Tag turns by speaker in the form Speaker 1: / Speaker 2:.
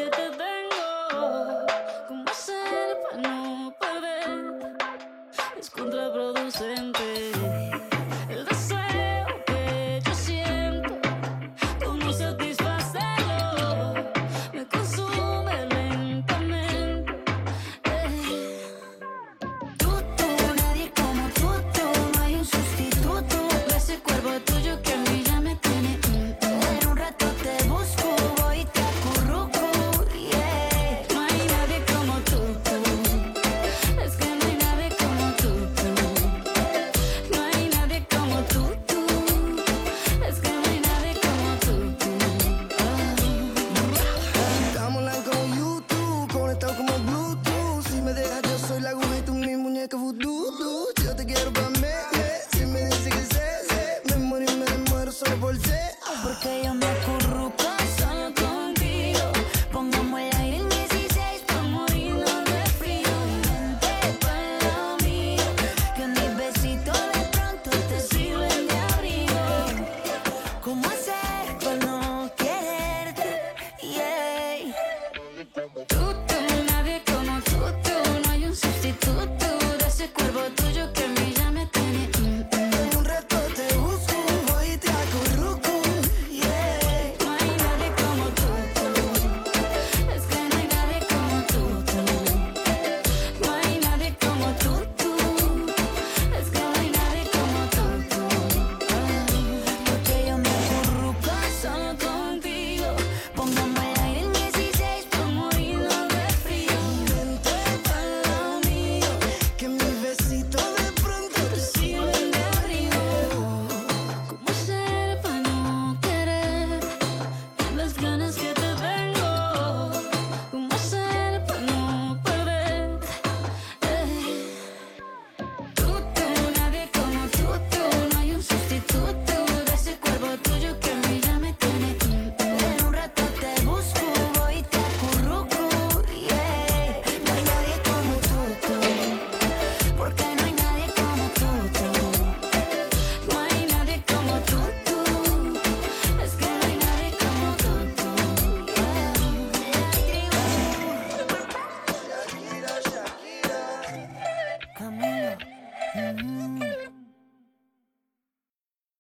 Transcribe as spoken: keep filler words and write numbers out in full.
Speaker 1: que te tengo. ¿Cómo hacer para no perder? Es contraproducente. El deseo que yo siento, cómo satisfacerlo, me consume lentamente. Eh. Tú, tú, nadie como tú, tú, no hay un sustituto. Ese cuerpo tuyo que a mí ya me tiene. mm, mm. En un rato te busco, voy y te acurruco, yeah. No hay nadie como tú, tú. Es que no hay nadie como tú, tú. No hay nadie como tú, tú. Es que no hay nadie como tú, tú.
Speaker 2: Estamos online como YouTube, conectados como Bluetooth. Si me dejas, yo soy la aguja y tú mi muñeca vudú. Yo te quiero pa' mí, si me dice que sé, sé. Me muero y me muero solo por ti.